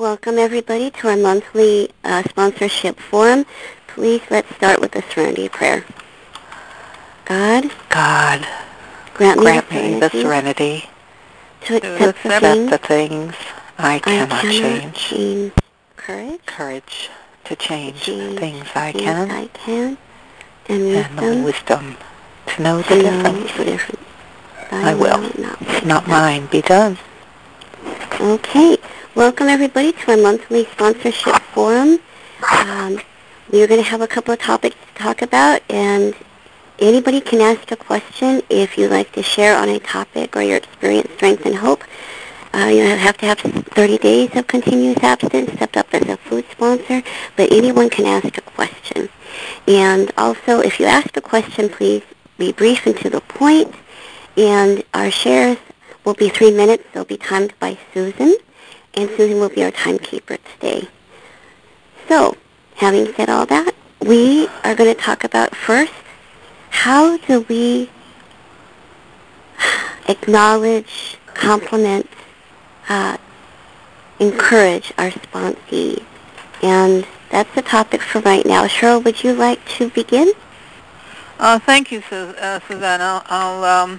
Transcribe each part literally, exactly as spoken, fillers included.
Welcome everybody to our monthly uh, sponsorship forum. Please let's start with the Serenity Prayer. God, God, grant me, grant the, me serenity the serenity to to accept, accept the, things the things I I cannot cannot change. change. Courage, Courage to change to the change things the I things can, I can, and and the wisdom wisdom to know to the know difference. the difference. I Thy will, will, not mine. not mine, be done. Okay, welcome everybody to our monthly sponsorship forum. Um, we are going to have a couple of topics to talk about, and anybody can ask a question if you'd like to share on a topic or your experience, strength, and hope. Uh, you have to have thirty days of continuous abstinence, stepped up as a food sponsor, but anyone can ask a question. And also, if you ask a question, please be brief and to the point. And our shares will be three minutes. They'll be timed by Susan, and Susan will be our timekeeper today. So, having said all that, we are going to talk about first, how do we acknowledge, compliment, uh, encourage our sponsees? And that's the topic for right now. Cheryl, would you like to begin? Uh, thank you, Su- uh, Susanna. I'll, um,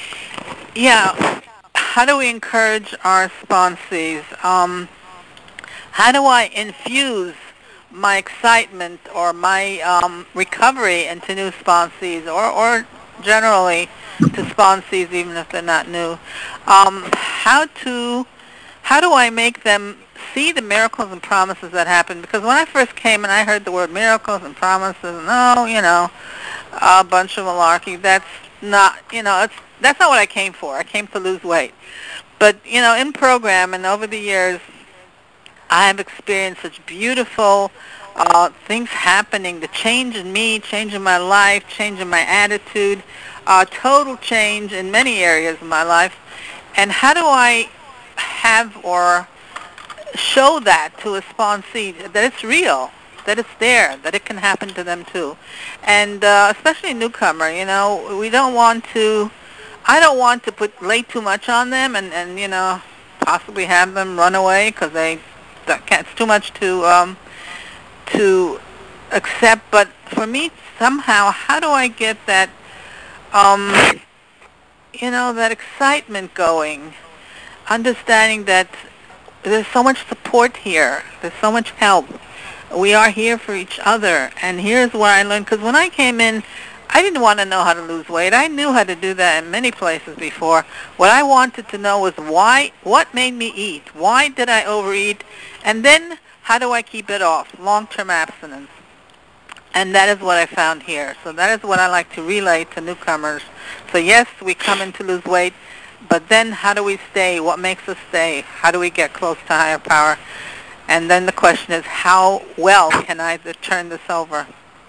yeah, how do we encourage our sponsees? Um, how do I infuse my excitement or my um, recovery into new sponsees, or, or generally to sponsees even if they're not new? Um, how to how do I make them see the miracles and promises that happen? Because when I first came and I heard the word miracles and promises, no, you know, a bunch of malarkey. That's not, you know, it's that's not what I came for. I came to lose weight. But, you know, in program and over the years, I have experienced such beautiful uh, things happening, the change in me, change in my life, change in my attitude, uh, total change in many areas of my life. And how do I have or show that to a sponsee, that it's real, that it's there, that it can happen to them too? And uh, especially a newcomer, you know, we don't want to, I don't want to put lay too much on them and, and you know, possibly have them run away because they, that can't, it's too much to, um, to accept. But for me, somehow, how do I get that, um, you know, that excitement going, understanding that there's so much support here, there's so much help. We are here for each other. And here's where I learned, because when I came in, I didn't want to know how to lose weight. I knew how to do that in many places before. What I wanted to know was why, what made me eat? Why did I overeat? And then how do I keep it off? Long-term abstinence. And that is what I found here. So that is what I like to relay to newcomers. So yes, we come in to lose weight, but then how do we stay? What makes us stay? How do we get close to higher power? And then the question is, how well can I turn this over?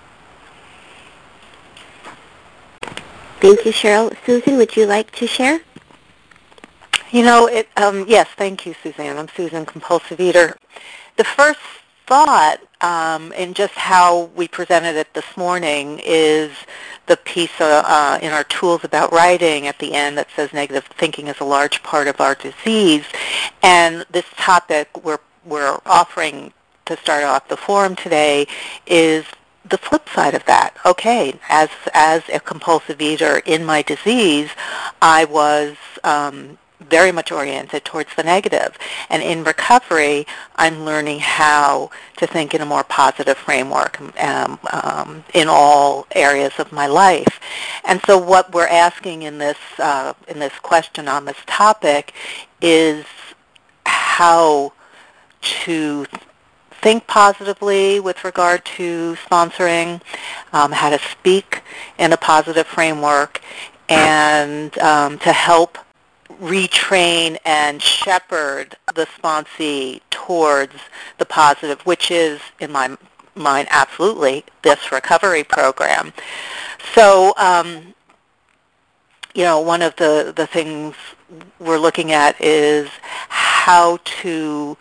Thank you, Cheryl. Susan, would you like to share? You know, it. Um, yes, thank you, Suzanne. I'm Susan, compulsive eater. The first thought, um, and just how we presented it this morning, is the piece uh, uh, in our tools about writing at the end that says negative thinking is a large part of our disease. And this topic we're we're offering to start off the forum today is the flip side of that. Okay, as as a compulsive eater in my disease, I was um, very much oriented towards the negative. And in recovery, I'm learning how to think in a more positive framework um, um, in all areas of my life. And so what we're asking in this uh, in this question on this topic is how to think positively with regard to sponsoring, um, how to speak in a positive framework, and um, to help retrain and shepherd the sponsee towards the positive, which is, in my mind, absolutely this recovery program. So, um, you know, one of the, the things we're looking at is how to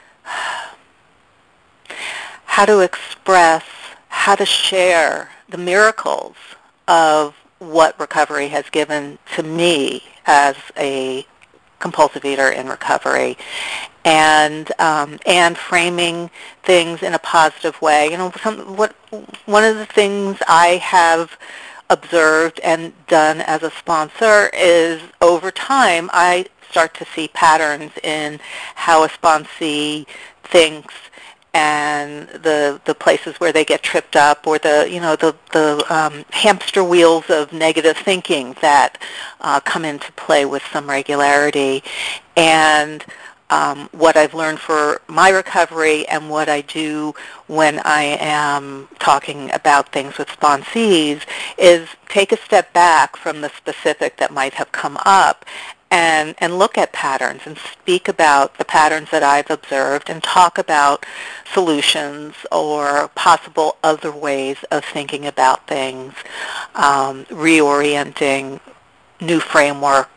how to express, how to share the miracles of what recovery has given to me as a compulsive eater in recovery, and um, and framing things in a positive way. You know, some, what one of the things I have observed and done as a sponsor is over time I start to see patterns in how a sponsee thinks and the the places where they get tripped up, or the you know the the um, hamster wheels of negative thinking that uh, come into play with some regularity. And um, what I've learned for my recovery and what I do when I am talking about things with sponsees is take a step back from the specific that might have come up and, and look at patterns and speak about the patterns that I've observed and talk about solutions or possible other ways of thinking about things, um, reorienting new frameworks,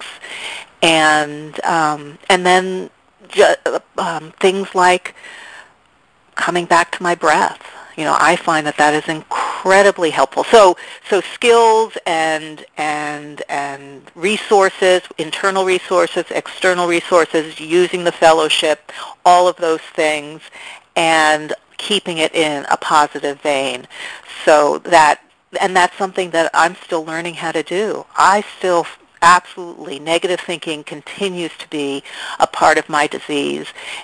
and um, and then ju- um, things like coming back to my breath. You know, I find that that is incredibly helpful. So, so skills and and and resources, internal resources, external resources, using the fellowship, all of those things, and keeping it in a positive vein. So that, and that's something that I'm still learning how to do. I still absolutely, negative thinking continues to be a part of my disease.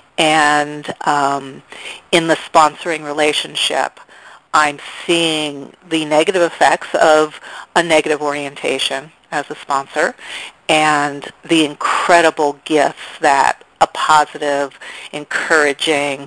And um, in the sponsoring relationship, I'm seeing the negative effects of a negative orientation as a sponsor and the incredible gifts that a positive, encouraging,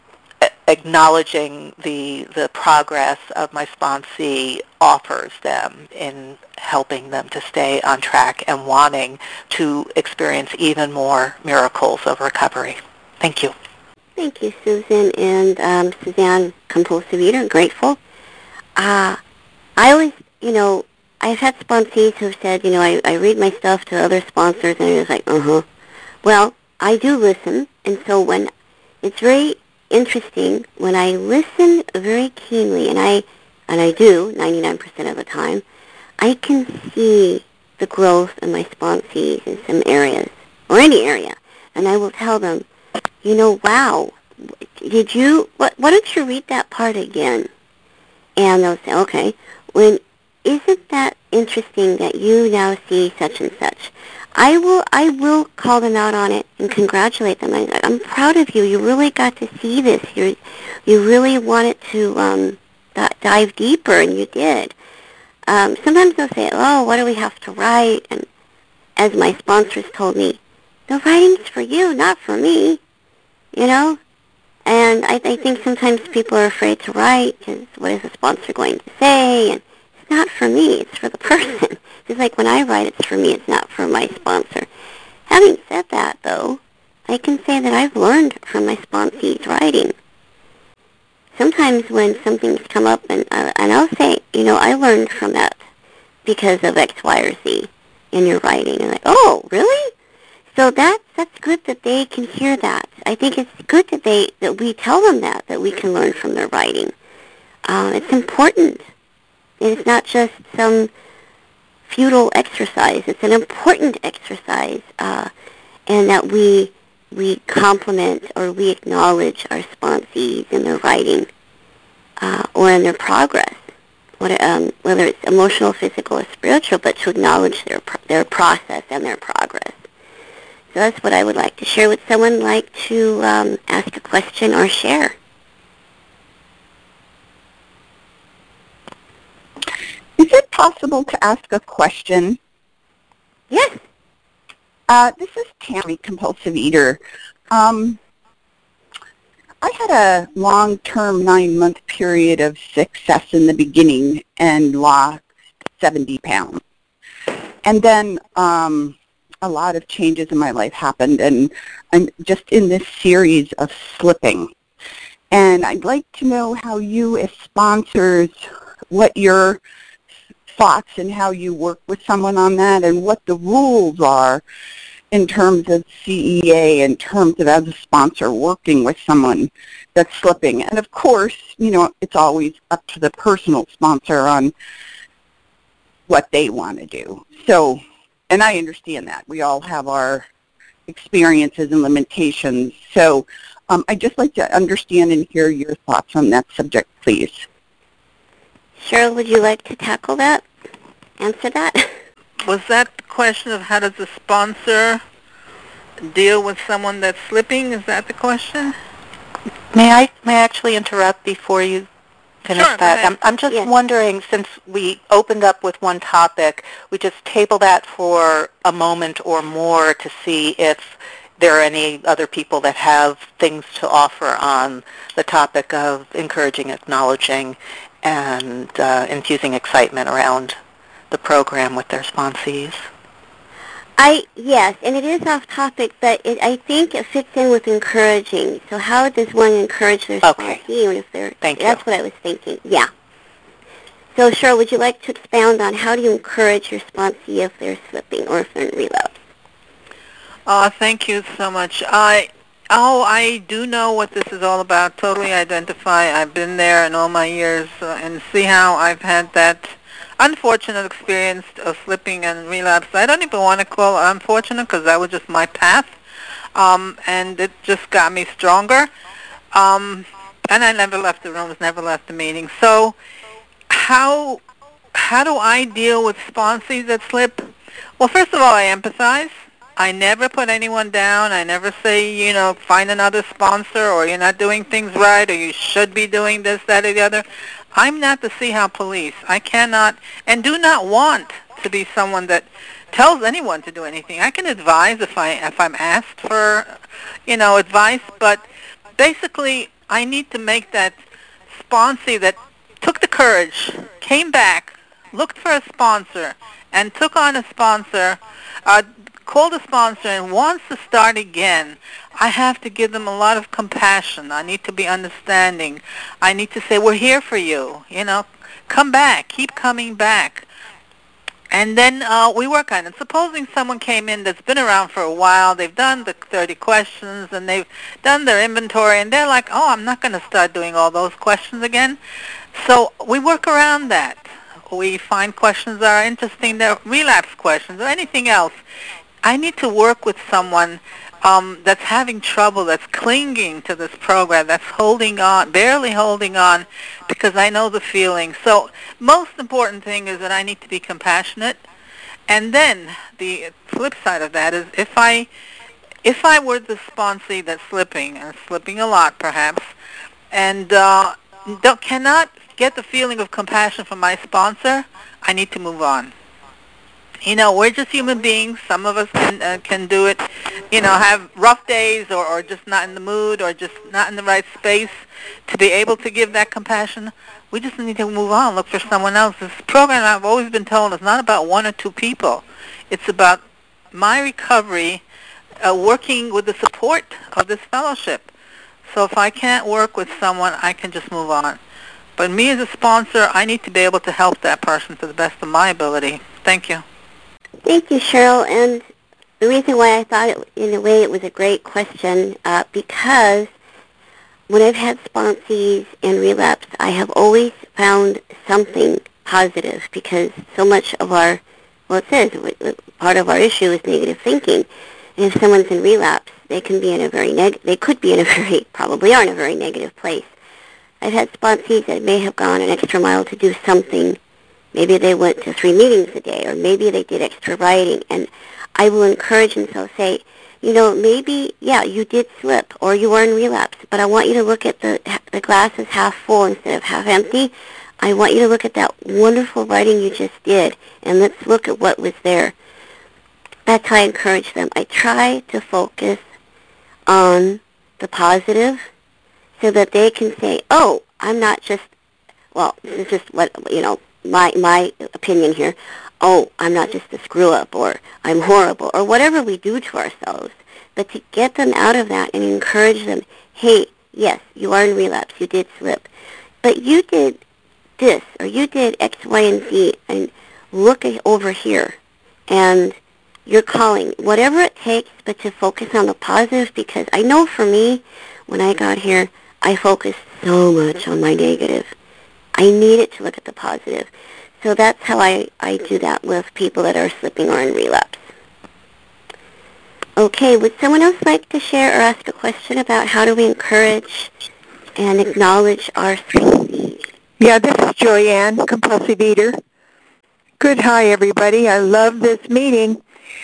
acknowledging the the progress of my sponsee offers them in helping them to stay on track and wanting to experience even more miracles of recovery. Thank you. Thank you, Susan. And um, Suzanne, compulsive eater, grateful. Uh, I always, you know, I've had sponsees who've said, you know, I, I read my stuff to other sponsors, and I was like, uh-huh. Well, I do listen, and so when it's very interesting, when I listen very keenly, and I and I do ninety-nine percent of the time, I can see the growth in my sponsees in some areas, or any area, and I will tell them, you know, wow, did you, what, why don't you read that part again? And they'll say, okay, when, isn't that interesting that you now see such and such? I will I will call them out on it and congratulate them. I, I'm proud of you. You really got to see this. You you really wanted to um, d- dive deeper, and you did. Um, sometimes they'll say, oh, what do we have to write? And as my sponsors told me, the writing's for you, not for me, you know? And I, I think sometimes people are afraid to write because what is the sponsor going to say? And it's not for me. It's for the person. It's like when I write, it's for me. It's not for my sponsor. Having said that, though, I can say that I've learned from my sponsees' writing. Sometimes when something's come up, and, uh, and I'll say, you know, I learned from that because of X, Y, or Z in your writing. And like, oh, really? So that's, that's good that they can hear that. I think it's good that they that we tell them that, that we can learn from their writing. Uh, it's important. It's not just some futile exercise. It's an important exercise, uh, and that we we compliment or we acknowledge our sponsees in their writing uh, or in their progress, what, um, whether it's emotional, physical, or spiritual, but to acknowledge their their process and their progress. So that's what I would like to share. Would someone like to um, ask a question or share? Is it possible to ask a question? Yes. Uh, this is Tammy, compulsive eater. Um, I had a long-term nine-month period of success in the beginning and lost seventy pounds. And then um, a lot of changes in my life happened, and I'm just in this series of slipping. And I'd like to know how you, as sponsors, what your thoughts and how you work with someone on that, and what the rules are in terms of C E A, in terms of as a sponsor working with someone that's slipping. And of course, you know, it's always up to the personal sponsor on what they want to do. So, and I understand that. We all have our experiences and limitations. So um, I'd just like to understand and hear your thoughts on that subject, please. Cheryl, would you like to tackle that? Answer that? Was that the question of how does a sponsor deal with someone that's slipping? Is that the question? May I may I actually interrupt before you finish Sure, that? I'm, I'm just yes. wondering, since we opened up with one topic, we just table that for a moment or more to see if there are any other people that have things to offer on the topic of encouraging, acknowledging, and uh, infusing excitement around the program with their sponsees. I yes, and it is off topic, but it, I think it fits in with encouraging. So how does one encourage their Okay. sponsee? Even if they're, Thank that's you. what I was thinking. Yeah. So Cheryl, would you like to expound on how do you encourage your sponsee if they're slipping or if they're in relapse? Oh, thank you so much. I oh, I do know what this is all about. Totally identify. I've been there in all my years uh, and see how I've had that unfortunate experience of slipping and relapse. I don't even want to call it unfortunate because that was just my path, um, and it just got me stronger. Um, and I never left the rooms, never left the meeting. So how how do I deal with sponsees that slip? Well, first of all, I empathize. I never put anyone down. I never say, you know, find another sponsor or you're not doing things right or you should be doing this, that, or the other. I'm not the see how police. I cannot and do not want to be someone that tells anyone to do anything. I can advise if I if I'm asked for, you know, advice, but basically I need to make that sponsee that took the courage, came back, looked for a sponsor, and took on a sponsor, uh, called a sponsor and wants to start again. I have to give them a lot of compassion. I need to be understanding. I need to say, we're here for you. You know, come back. Keep coming back. And then uh, we work on it. Supposing someone came in that's been around for a while, they've done the thirty questions, and they've done their inventory, and they're like, oh, I'm not going to start doing all those questions again. So we work around that. We find questions that are interesting, they're relapse questions or anything else. I need to work with someone um, that's having trouble, that's clinging to this program, that's holding on, barely holding on, because I know the feeling. So most important thing is that I need to be compassionate. And then the flip side of that is if I if I were the sponsee that's slipping, and slipping a lot perhaps, and uh, don't, cannot get the feeling of compassion from my sponsor, I need to move on. You know, we're just human beings. Some of us can uh, can do it, you know, have rough days or, or just not in the mood or just not in the right space to be able to give that compassion. We just need to move on, look for someone else. This program, I've always been told, is not about one or two people. It's about my recovery, uh, working with the support of this fellowship. So if I can't work with someone, I can just move on. But me as a sponsor, I need to be able to help that person to the best of my ability. Thank you. Thank you, Cheryl. And the reason why I thought it, in a way it was a great question, uh, because when I've had sponsees and relapse, I have always found something positive because so much of our, well, it says part of our issue is negative thinking. And if someone's in relapse, they can be in a very neg- they could be in a very, probably are in a very negative place. I've had sponsees that may have gone an extra mile to do something. Maybe they went to three meetings a day, or maybe they did extra writing. And I will encourage them to say, you know, maybe, yeah, you did slip, or you were in relapse, but I want you to look at the the glass as half full instead of half empty. I want you to look at that wonderful writing you just did, and let's look at what was there. That's how I encourage them. I try to focus on the positive so that they can say, oh, I'm not just, well, this is just what, you know, my my opinion here. Oh, I'm not just a screw-up, or I'm horrible, or whatever we do to ourselves. But to get them out of that and encourage them, hey, yes, you are in relapse, you did slip, but you did this, or you did X, Y, and Z, and look over here, and you're calling, whatever it takes, but to focus on the positive, because I know for me, when I got here, I focused so much on my negative. I needed to look at the positive. So that's how I, I do that with people that are slipping or in relapse. Okay, would someone else like to share or ask a question about how do we encourage and acknowledge our sponsees? Yeah, this is Joyanne, compulsive eater. Good, hi everybody. I love this meeting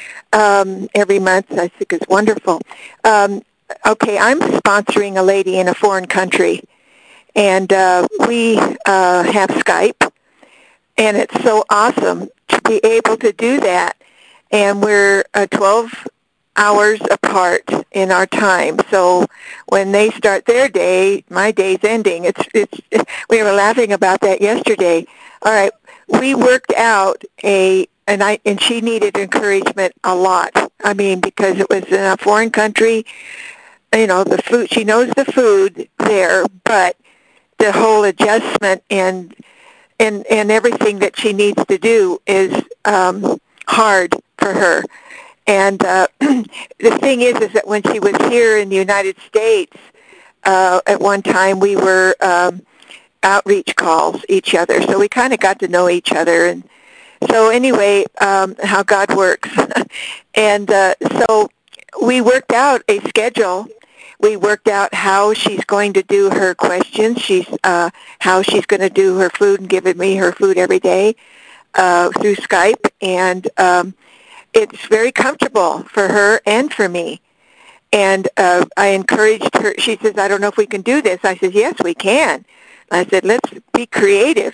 um, every month. I think it's wonderful. Um, okay, I'm sponsoring a lady in a foreign country, and uh, we uh, have Skype, and it's so awesome to be able to do that. And we're uh, twelve hours apart in our time. So when they start their day, my day's ending. It's it's. We were laughing about that yesterday. All right, we worked out a and I and she needed encouragement a lot. I mean, because it was in a foreign country. You know, the food. She knows the food there, but the whole adjustment and and and everything that she needs to do is um, hard for her. And uh, the thing is, is that when she was here in the United States, uh, at one time we were um, outreach calls each other, so we kind of got to know each other. And so anyway, um, how God works. and uh, so we worked out a schedule. We worked out how she's going to do her questions. She's uh, how she's going to do her food and giving me her food every day uh, through Skype. And um, it's very comfortable for her and for me. And uh, I encouraged her. She says, I don't know if we can do this. I said, yes, we can. I said, let's be creative.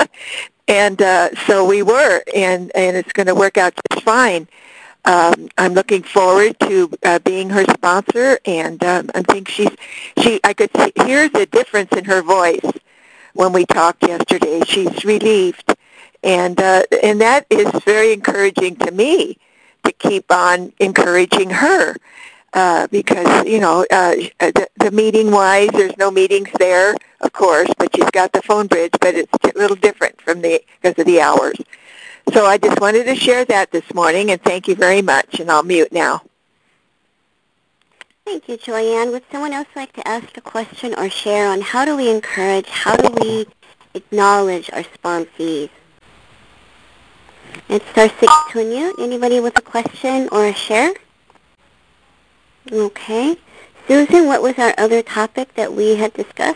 and uh, so we were, and, and it's going to work out just fine. Um, I'm looking forward to uh, being her sponsor, and um, I think she's, she, I could see, hear the difference in her voice when we talked yesterday. She's relieved. And uh, and that is very encouraging to me to keep on encouraging her uh, because, you know, uh, the, the meeting-wise, there's no meetings there, of course, but she's got the phone bridge, but it's a little different from the because of the hours. So I just wanted to share that this morning, and thank you very much, and I'll mute now. Thank you, Joyanne. Would someone else like to ask a question or share on how do we encourage, how do we acknowledge our sponsees? It's star six to unmute. Anybody with a question or a share? Okay. Susan, what was our other topic that we had discussed?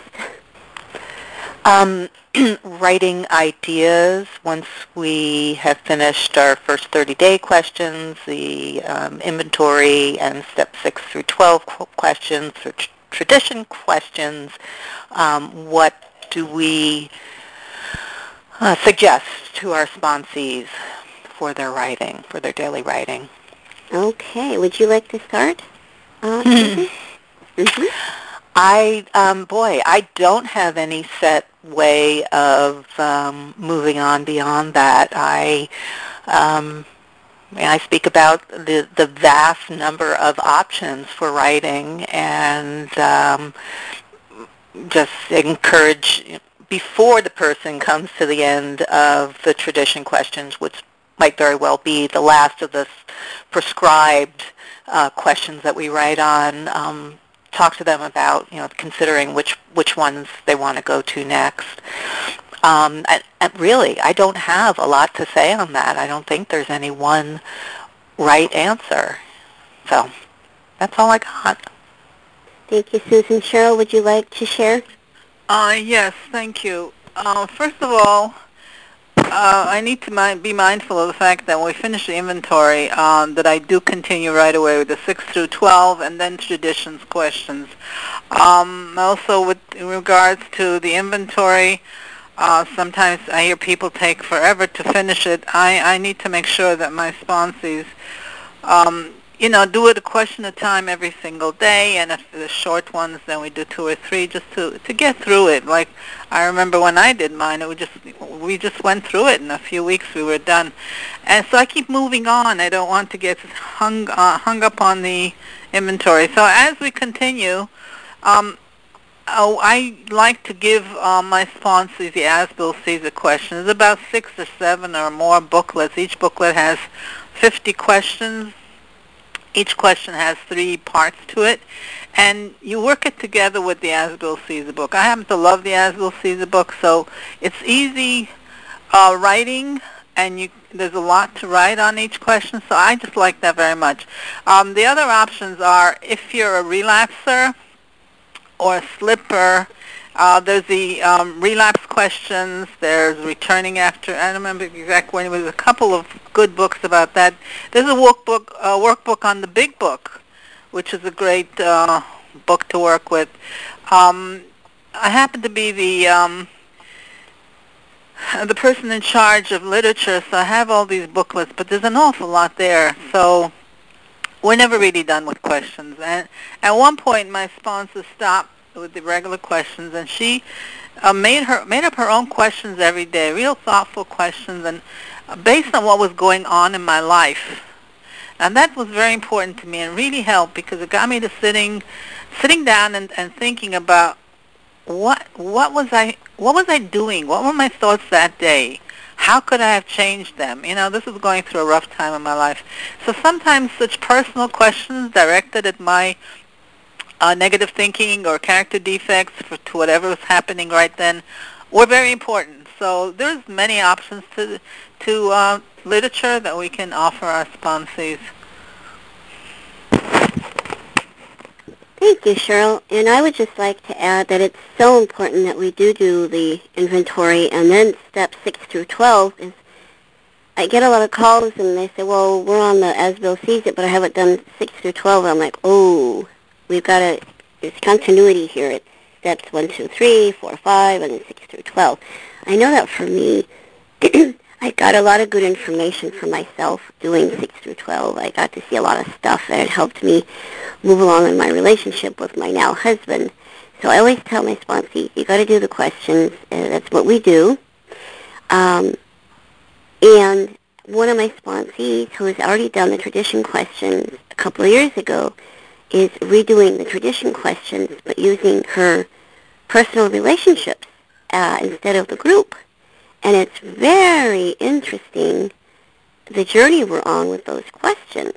Um, writing ideas once we have finished our first thirty-day questions, the um, inventory, and step six through twelve questions, or tr- tradition questions. Um, what do we uh, suggest to our sponsees for their writing, for their daily writing? Okay. Would you like to start? Uh, mm-hmm. I, um, boy, I don't have any set way of um, moving on beyond that. I, um, I speak about the, the vast number of options for writing, and um, just encourage, before the person comes to the end of the tradition questions, which might very well be the last of the prescribed uh, questions that we write on, um, talk to them about, you know, considering which which ones they want to go to next. Um, and, and really, I don't have a lot to say on that. I don't think there's any one right answer. So that's all I got. Thank you, Susan. Cheryl, would you like to share? Uh, yes, thank you. Uh, first of all, uh, I need to mi- be mindful of the fact that when we finish the inventory, um, that I do continue right away with the six through twelve and then traditions questions. Um, also, with in regards to the inventory, uh, sometimes I hear people take forever to finish it. I, I need to make sure that my sponsees um, you know, do it a question at a time every single day, and if the short ones, then we do two or three just to to get through it. Like I remember when I did mine, it was just we just went through it in a few weeks. We were done, and so I keep moving on. I don't want to get hung uh, hung up on the inventory. So as we continue, um, oh, I like to give um, my sponsors the As-Bill Caesar questions. There's about six or seven or more booklets. Each booklet has fifty questions. Each question has three parts to it, and you work it together with the As-Bill Caesar book. I happen to love the As-Bill Caesar book, so it's easy uh, writing, and you, there's a lot to write on each question, so I just like that very much. Um, the other options are if you're a relapser or a slipper, uh, there's the um, relapse questions, there's returning after, I don't remember exactly when, there was a couple of good books about that. There's a workbook, a workbook on the Big Book, which is a great uh, book to work with. Um, I happen to be the um, the person in charge of literature, so I have all these booklets, but there's an awful lot there, so we're never really done with questions. And at one point, my sponsor stopped with the regular questions, and she uh, made her made up her own questions every day, real thoughtful questions, and uh, based on what was going on in my life. And that was very important to me and really helped because it got me to sitting sitting down and, and thinking about what what was I what was I doing? What were my thoughts that day? How could I have changed them? You know, this was going through a rough time in my life. So sometimes such personal questions directed at my uh, negative thinking or character defects for, to whatever was happening right then were very important. So there's many options to to uh, literature that we can offer our sponsees. Thank you, Cheryl. And I would just like to add that it's so important that we do do the inventory, and then steps six through twelve is I get a lot of calls and they say, well, we're on the As Bill Sees It, but I haven't done six through twelve. I'm like, oh, we've got to, there's continuity here. It's steps one, two, three, four, five, and then six through twelve. I know that for me, I got a lot of good information for myself doing six through twelve. I got to see a lot of stuff that had helped me move along in my relationship with my now husband. So I always tell my sponsee, you got to do the questions. Uh, that's what we do. Um, and one of my sponsees, who has already done the tradition questions a couple of years ago, is redoing the tradition questions, but using her personal relationships uh, instead of the group. And it's very interesting, the journey we're on with those questions.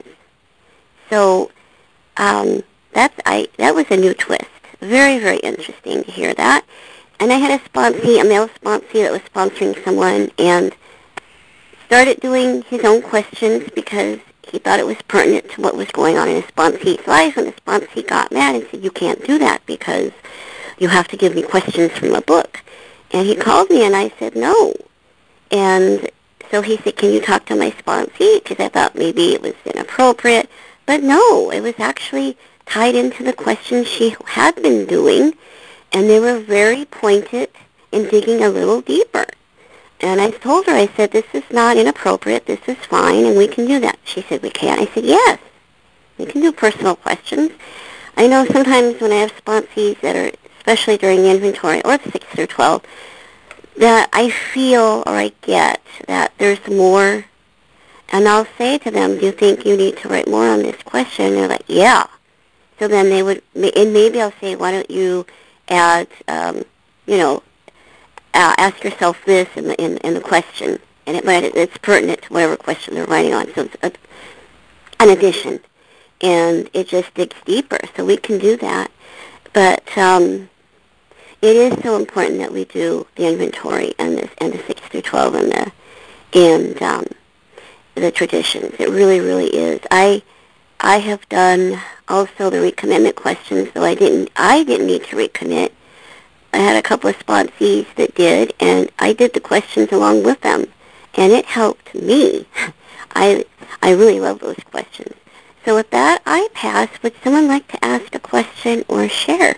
So um, that's I that was a new twist. Very, very interesting to hear that. And I had a sponsee, a male sponsee that was sponsoring someone, and started doing his own questions because he thought it was pertinent to what was going on in his sponsee's life. And the sponsee got mad and said, you can't do that because you have to give me questions from a book. And he called me, and I said, no. And so he said, can you talk to my sponsee? Because I thought maybe it was inappropriate. But no, it was actually tied into the questions she had been doing, and they were very pointed in digging a little deeper. And I told her, I said, this is not inappropriate, this is fine, and we can do that. She said, we can. I said, yes, we can do personal questions. I know sometimes when I have sponsees that are, especially during the inventory, or the six through twelve, that I feel or I get that there's more. And I'll say to them, do you think you need to write more on this question? And they're like, yeah. So then they would, and maybe I'll say, why don't you add, um, you know, uh, ask yourself this in the, in, in the question. And it, but it's pertinent to whatever question they're writing on. So it's a, an addition. And it just digs deeper. So we can do that. But um, it is so important that we do the inventory and the, and the six through twelve and the, and um, the traditions. It really, really is. I I have done also the recommitment questions, though I didn't I didn't need to recommit. I had a couple of sponsees that did, and I did the questions along with them, and it helped me. I I really love those questions. So with that, I pass. Would someone like to ask a question or share?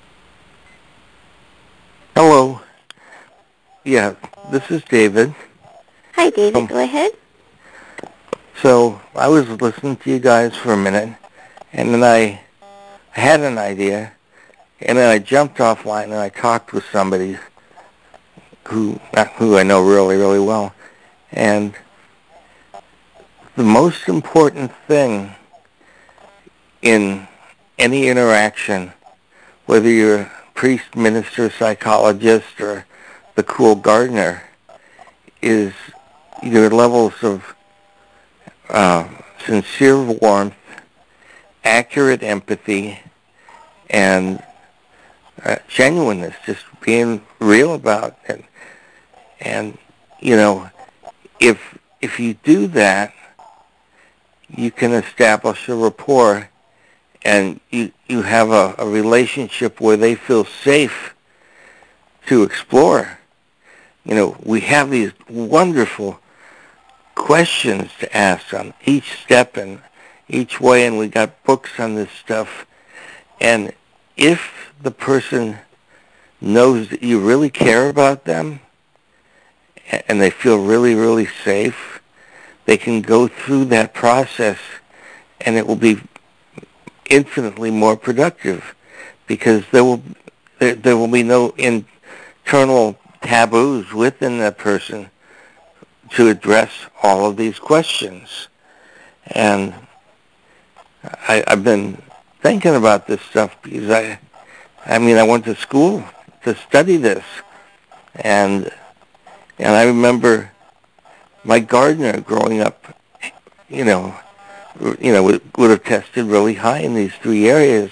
Hello. Yeah, this is David. Hi, David. Um, Go ahead. So I was listening to you guys for a minute, and then I had an idea, and then I jumped offline and I talked with somebody who, not who I know really, really well. And the most important thing in any interaction, whether you're a priest, minister, psychologist, or the cool gardener, is your levels of uh, sincere warmth, accurate empathy, and uh, genuineness, just being real about it. And, you know, if if you do that, you can establish a rapport, and you you have a, a relationship where they feel safe to explore. You know, we have these wonderful questions to ask on each step and each way, and we got books on this stuff. And if the person knows that you really care about them and they feel really, really safe, they can go through that process, and it will be infinitely more productive because there will there, there will be no internal taboos within that person to address all of these questions. And I, I've been thinking about this stuff because I, I mean, I went to school to study this, and and I remember my gardener growing up, you know, you know, would, would have tested really high in these three areas.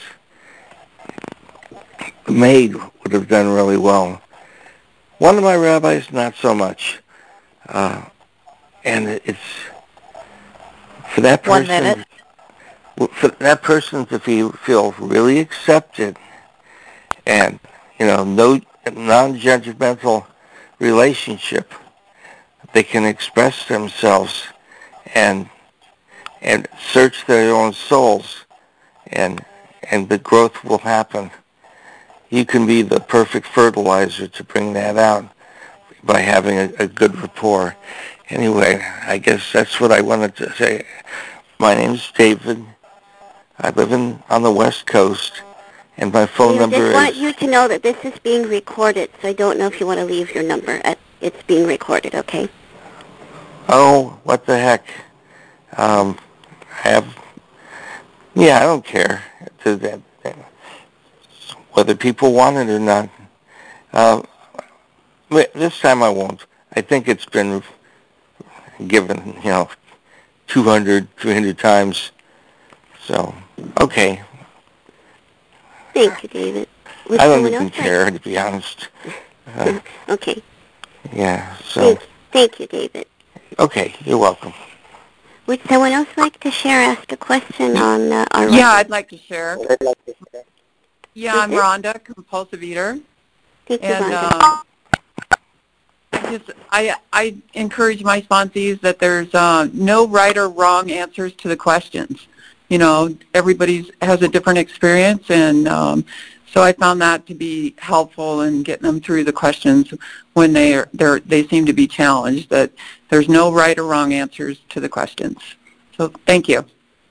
The maid would have done really well. One of my rabbis, not so much. Uh, and it's for that person. One minute. For that person to feel feel really accepted, and you know, no non-judgmental relationship, they can express themselves and and search their own souls, and and the growth will happen. You can be the perfect fertilizer to bring that out by having a, a good rapport. Anyway, I guess that's what I wanted to say. My name's David. I live in on the West Coast, and my phone I number just is... want you to know that this is being recorded, so I don't know if you want to leave your number. At, it's being recorded, okay? Oh, what the heck. Um, I have... Yeah, I don't care to that, whether people want it or not. Uh, this time I won't. I think it's been given, you know, two hundred, three hundred times. So, okay. Thank you, David. Would I don't someone even else care, like... to be honest. Uh, okay. Yeah, so... Thank, thank you, David. Okay, you're welcome. Would someone else like to share, ask a question on uh, our... Yeah, I'd like to share. I'd like to share. Yeah, I'm Rhonda, compulsive eater. Thank you, and, Rhonda. Um, just, I, I encourage my sponsees that there's uh, no right or wrong answers to the questions. You know, everybody has a different experience, and um, so I found that to be helpful in getting them through the questions when they are, they're, they seem to be challenged, that there's no right or wrong answers to the questions. So thank you.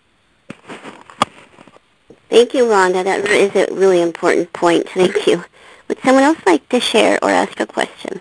Thank you, Rhonda. That is a really important point. Thank you. Would someone else like to share or ask a question?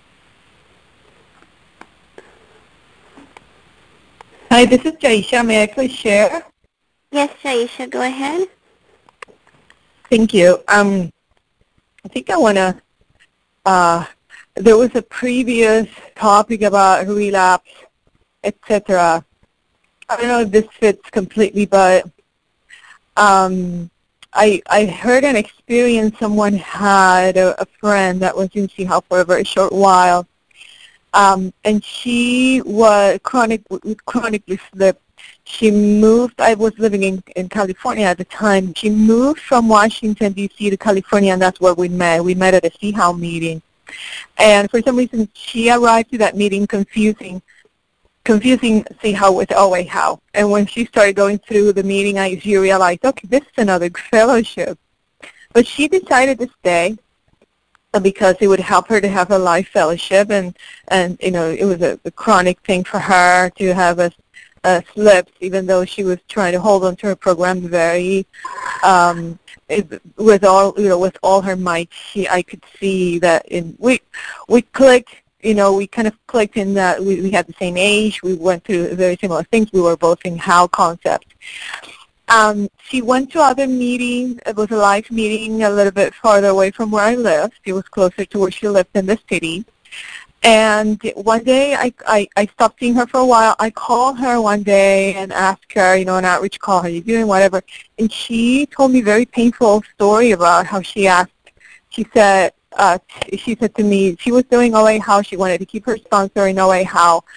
Hi, this is Jaisha. May I please share? Yes, Jaisha, go ahead. Thank you. Um, I think I want to, uh, there was a previous topic about relapse, et cetera. I don't know if this fits completely, but um, I, I heard an experience someone had, a, a friend that was in Seattle for a very short while, um, and she was chronic, chronically slipped. She moved, I was living in, in California at the time. She moved from Washington, D C to California, and that's where we met. We met at a C H A L meeting. And for some reason, she arrived to that meeting confusing confusing C H A L with O A H A L. And when she started going through the meeting, I she realized, okay, this is another fellowship. But she decided to stay because it would help her to have a life fellowship, and, and you know, it was a, a chronic thing for her to have a Uh, slipped, even though she was trying to hold on to her program very, um, it, with all you know, with all her might. She, I could see that in we we clicked. You know, we kind of clicked in that we, we had the same age. We went through very similar things. We were both in H A L concept. Um, she went to other meetings. It was a live meeting a little bit farther away from where I lived. It was closer to where she lived in the city. And one day, I, I, I stopped seeing her for a while. I called her one day and asked her, you know, an outreach call, how you doing, whatever. And she told me a very painful story about how she asked, she said, uh, she said to me, she was doing O A H A L. She wanted to keep her sponsor in O A H A L.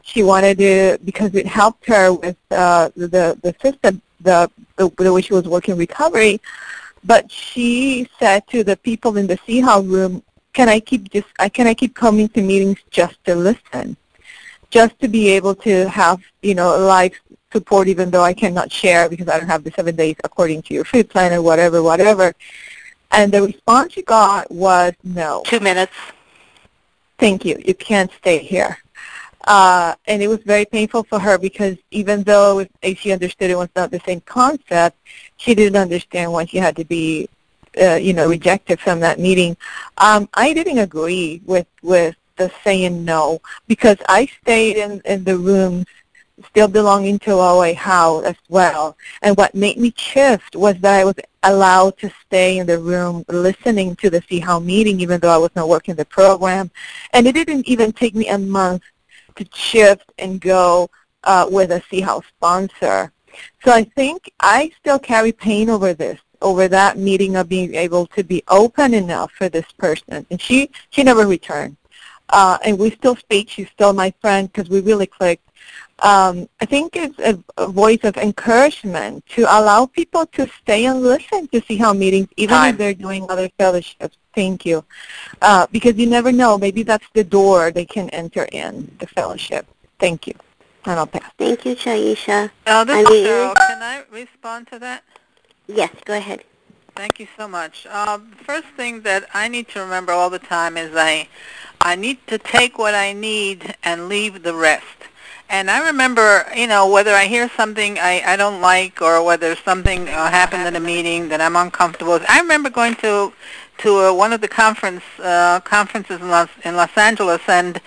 she wanted to, because it helped her with uh, the, the system, the, the, the way she was working recovery. But she said to the people in the C H A L room, can I keep just, I can I keep coming to meetings just to listen, just to be able to have, you know, life support, even though I cannot share because I don't have the seven days according to your food plan or whatever, whatever. And the response she got was no. Two minutes. Thank you. You can't stay here. Uh, and it was very painful for her because even though if she understood it was not the same concept, she didn't understand why she had to be, uh, you know, rejected from that meeting. Um, I didn't agree with, with the saying no because I stayed in, in the rooms still belonging to O A House as well. And what made me shift was that I was allowed to stay in the room listening to the C H A L meeting even though I was not working the program. And it didn't even take me a month to shift and go uh, with a C H A L sponsor. So I think I still carry pain over this, over that meeting of being able to be open enough for this person. And she, she never returned. Uh, and we still speak. She's still my friend because we really clicked. Um, I think it's a, a voice of encouragement to allow people to stay and listen to C H A L meetings, even Time. if they're doing other fellowships. Thank you. Uh, because you never know. Maybe that's the door they can enter in, the fellowship. Thank you. And I'll pass. Thank you, Shaisha. Uh, this I is mean, Cheryl. Can I respond to that? Yes, go ahead. Thank you so much. Uh, the first thing that I need to remember all the time is I, I need to take what I need and leave the rest. And I remember, you know, whether I hear something I, I don't like or whether something uh, happened at a meeting that I'm uncomfortable with. I remember going to to uh, one of the conference uh, conferences in Los, in Los Angeles, and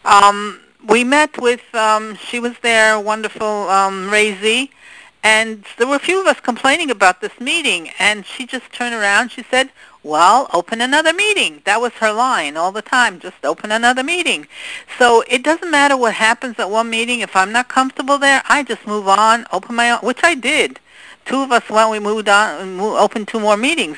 um, we met with, um, she was there, wonderful um, Ray Z, and there were a few of us complaining about this meeting, and she just turned around, she said, well, open another meeting. That was her line all the time, just open another meeting. So it doesn't matter what happens at one meeting. If I'm not comfortable there, I just move on, open my own, which I did. Two of us went, we moved on, and moved, opened two more meetings.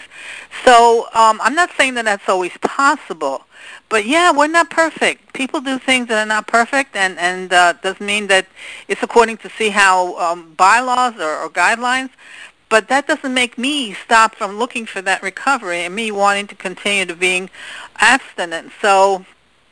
So um, I'm not saying that that's always possible. But yeah, we're not perfect. People do things that are not perfect, and, and uh, doesn't mean that it's according to C H A L um, bylaws or, or guidelines. But that doesn't make me stop from looking for that recovery and me wanting to continue to being abstinent. So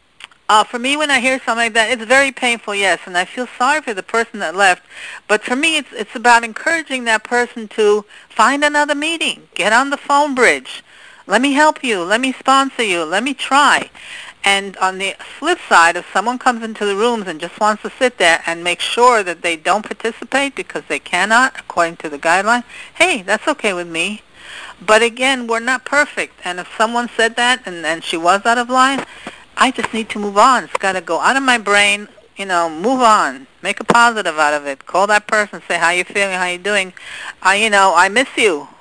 uh, for me, when I hear something like that, it's very painful, yes, and I feel sorry for the person that left. But for me, it's, it's about encouraging that person to find another meeting, get on the phone bridge. Let me help you. Let me sponsor you. Let me try. And on the flip side, if someone comes into the rooms and just wants to sit there and make sure that they don't participate because they cannot, according to the guideline, hey, that's okay with me. But again, we're not perfect. And if someone said that and, and she was out of line, I just need to move on. It's got to go out of my brain, you know, move on. Make a positive out of it. Call that person, say, how you feeling, how you doing? I, you know, I miss you.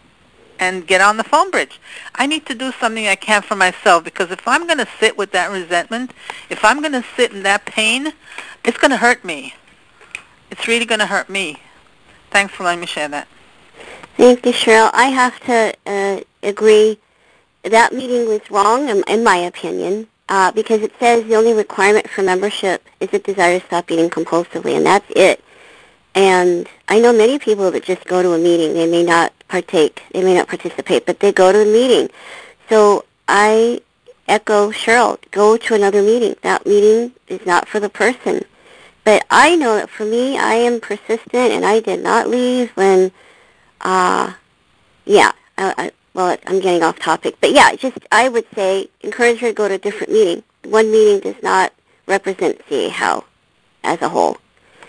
And get on the phone bridge. I need to do something I can for myself, because if I'm going to sit with that resentment, if I'm going to sit in that pain, it's going to hurt me. It's really going to hurt me. Thanks for letting me share that. Thank you, Cheryl. I have to uh, agree. That meeting was wrong, in, in my opinion, uh, because it says the only requirement for membership is a desire to stop eating compulsively, and that's it. And I know many people that just go to a meeting. They may not partake, they may not participate, but they go to a meeting. So I echo Cheryl, go to another meeting. That meeting is not for the person. But I know that for me, I am persistent, and I did not leave when, uh, yeah, I, I, well, I'm getting off topic. But yeah, just I would say encourage her to go to a different meeting. One meeting does not represent C H A L as a whole.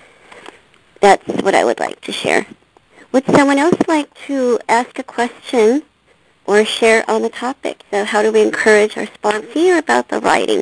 That's what I would like to share. Would someone else like to ask a question or share on the topic? So how do we encourage our sponsee about the writing?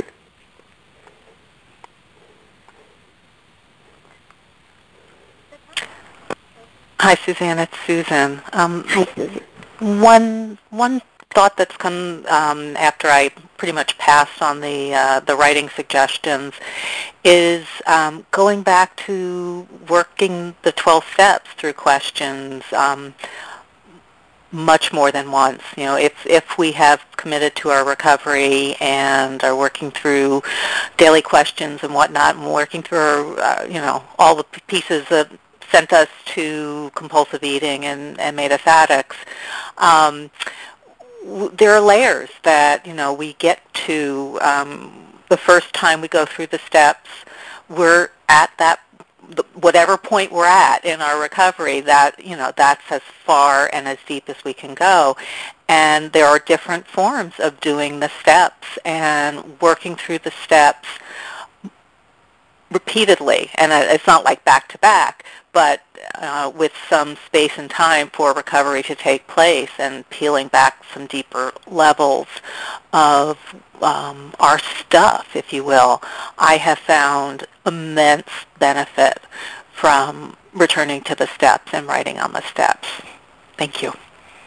Hi, Suzanne. It's Susan. Um, Hi, Susan. One one thought that's come um, after I pretty much passed on the uh, the writing suggestions is um, going back to working the twelve steps through questions. Um, much more than once. You know, if if we have committed to our recovery and are working through daily questions and whatnot, and working through our, uh, you know, all the pieces that sent us to compulsive eating and, and made us addicts, um, w- there are layers that, you know, we get to um, the first time we go through the steps. We're at that whatever point we're at in our recovery, that, you know, that's as far and as deep as we can go. And there are different forms of doing the steps and working through the steps repeatedly. And it's not like back to back, but uh, with some space and time for recovery to take place and peeling back some deeper levels of um, our stuff, if you will, I have found immense benefit from returning to the steps and writing on the steps. Thank you.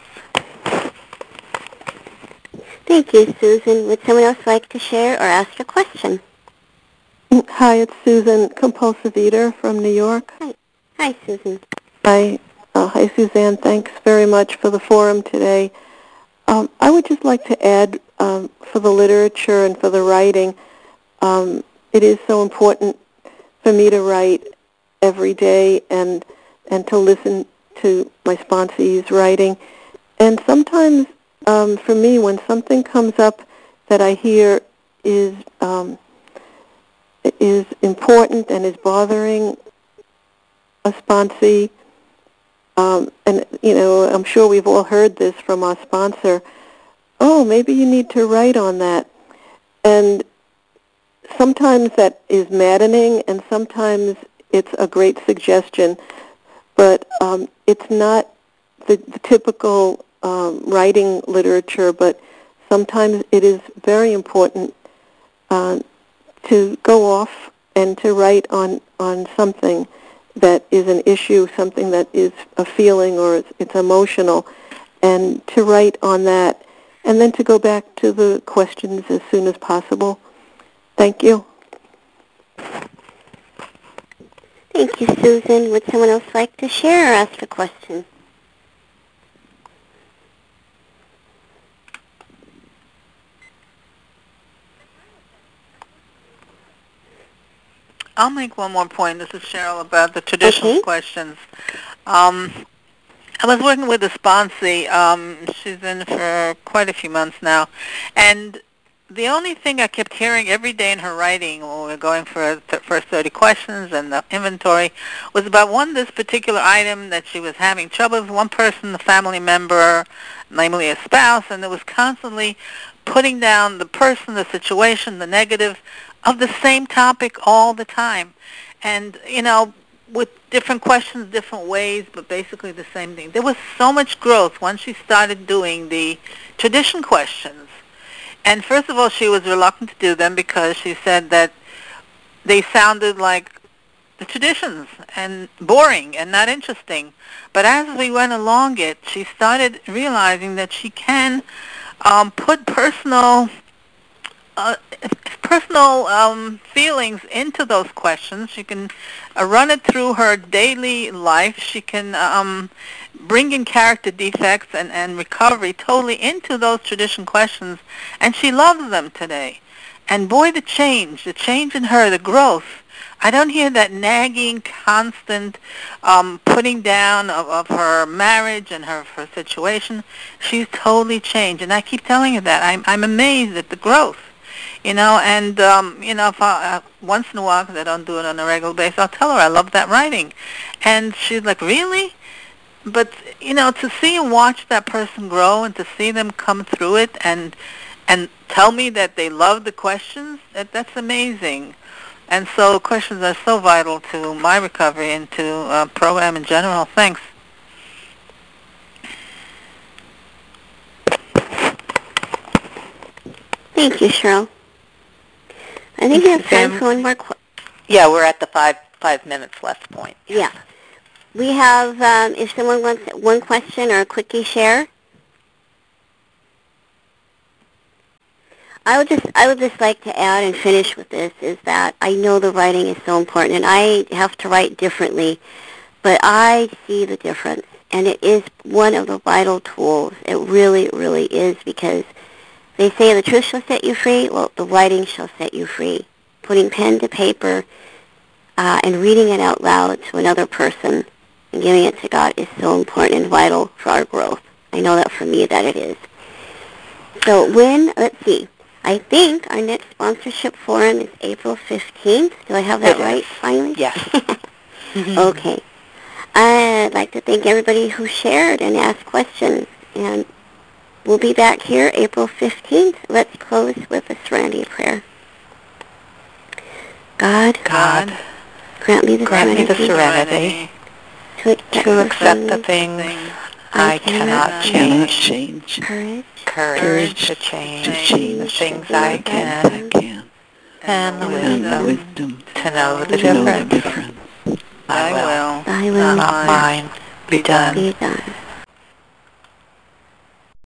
Thank you, Susan. Would someone else like to share or ask a question? Hi, it's Susan, compulsive eater from New York. Hi, hi, Susan. Hi, uh, hi, Suzanne. Thanks very much for the forum today. Um, I would just like to add, um, for the literature and for the writing, um, it is so important for me to write every day and and to listen to my sponsees writing. And sometimes, um, for me, when something comes up that I hear is um, is important and is bothering a sponsee, um, and, you know, I'm sure we've all heard this from our sponsor, oh, maybe you need to write on that. And sometimes that is maddening, and sometimes it's a great suggestion, but um, it's not the, the typical um, writing literature, but sometimes it is very important uh, to go off and to write on, on something that is an issue, something that is a feeling or it's, it's emotional, and to write on that, and then to go back to the questions as soon as possible. Thank you. Thank you, Susan. Would someone else like to share or ask a question? I'll make one more point. This is Cheryl about the traditional Okay. questions. Um, I was working with a sponsee. Um, she's in for quite a few months now. And the only thing I kept hearing every day in her writing when we were going for the first thirty questions and the inventory was about one, this particular item that she was having trouble with one person, a family member, namely a spouse, and it was constantly putting down the person, the situation, the negative of the same topic all the time. And, you know, with different questions, different ways, but basically the same thing. There was so much growth once she started doing the tradition questions. And first of all, she was reluctant to do them because she said that they sounded like the traditions and boring and not interesting. But as we went along it, she started realizing that she can um, put personal uh, personal um, feelings into those questions. She can uh, run it through her daily life. She can um, bring in character defects and, and recovery totally into those tradition questions, and she loves them today. And boy, the change, the change in her, the growth. I don't hear that nagging, constant um, putting down of, of her marriage and her, her situation. She's totally changed, and I keep telling her that. I'm, I'm amazed at the growth. You know, and, um, you know, if I, uh, once in a while, because I don't do it on a regular basis, I'll tell her I love that writing. And she's like, really? But, you know, to see and watch that person grow and to see them come through it and and tell me that they love the questions, that, that's amazing. And so questions are so vital to my recovery and to uh, program in general. Thanks. Thank you, Cheryl. I think we have time for one more question. Yeah, we're at the five five minutes left point. Yeah. We have, um, if someone wants one question or a quickie share. I would just, I would just like to add and finish with this is that I know the writing is so important, and I have to write differently, but I see the difference. and it is one of the vital tools. It really, really is, because they say the truth shall set you free. Well, the writing shall set you free. Putting pen to paper uh, and reading it out loud to another person and giving it to God is so important and vital for our growth. I know that for me that it is. So when, let's see, I think our next sponsorship forum is April fifteenth. Do I have that It right, is. finally? Yes. Okay. I'd like to thank everybody who shared and asked questions. And we'll be back here April fifteenth. Let's close with a serenity prayer. God, God, grant me the grant me serenity, the serenity to accept, to accept the things things I I cannot cannot change. change, courage, courage to change to change the things the I things can, can, and the and and wisdom wisdom to know the to know the difference. difference. I will, Thy will, not mine, be done. be done.